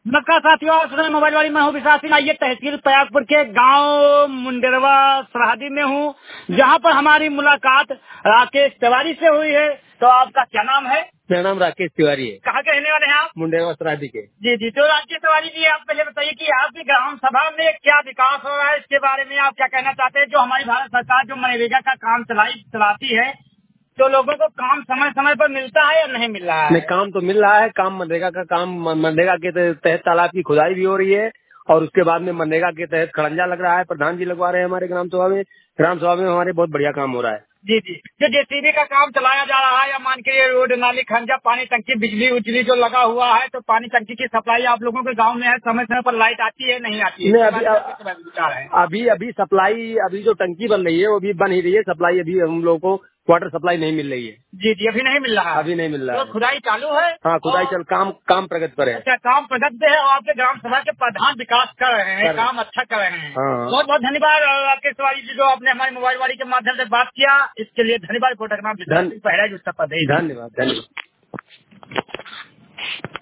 नमस्कार साथियों, आप सुन रहे हैं मोबाइल वाली। मैं हूँ विशाल सिंह। आइए तहसील प्रयागपुर के गांव मुंडेरवा सरहदी में हूँ, जहाँ पर हमारी मुलाकात राकेश तिवारी से हुई है। तो आपका क्या नाम है? मेरा नाम राकेश तिवारी है। कहाँ के रहने वाले हैं आप? मुंडेरवा सरहदी के। जी जी। तो राकेश तिवारी जी, आप पहले बताइए कि आपकी ग्राम सभा में क्या विकास हो रहा है, इसके बारे में आप क्या कहना चाहते हैं? जो हमारी भारत सरकार जो मनरेगा का काम चलाती है, तो लोगों को काम समय समय पर मिलता है या नहीं मिल रहा है? नहीं, काम तो मिल रहा है। काम मनरेगा का काम, मनरेगा के तहत तालाब की खुदाई भी हो रही है और उसके बाद में मनरेगा के तहत खड़ंजा लग रहा है। प्रधान जी लगवा रहे हैं हमारे ग्राम सभा में। ग्राम सभा में हमारे बहुत बढ़िया काम हो रहा है। जी जी। जो जेसीबी का काम चलाया जा रहा है, या मान के रोड नाली खंजा पानी टंकी बिजली उजली जो लगा हुआ है, तो पानी टंकी की सप्लाई आप लोगों के गांव में है? समय समय पर लाइट आती है नहीं आती है? नहीं, अभी सप्लाई, अभी जो टंकी बन रही है वो भी बन ही रही है। सप्लाई अभी हम लोगों को वाटर सप्लाई नहीं मिल रही है। जी जी, अभी नहीं मिल रहा है। अभी नहीं मिल रहा तो है। खुदाई चालू है? हाँ, खुदाई चल, काम प्रगति पर है। अच्छा, काम प्रगति पे है। और आपके ग्राम सभा के प्रधान विकास कर रहे हैं, काम अच्छा कर रहे हैं। हाँ। बहुत बहुत धन्यवाद राकेश तिवारी जी, जो आपने हमारी मोबाइल वाली के माध्यम से बात किया, इसके लिए धन्यवाद। रिपोर्टर का नाम विशाल सिंह, उत्तर प्रदेश। धन्यवाद।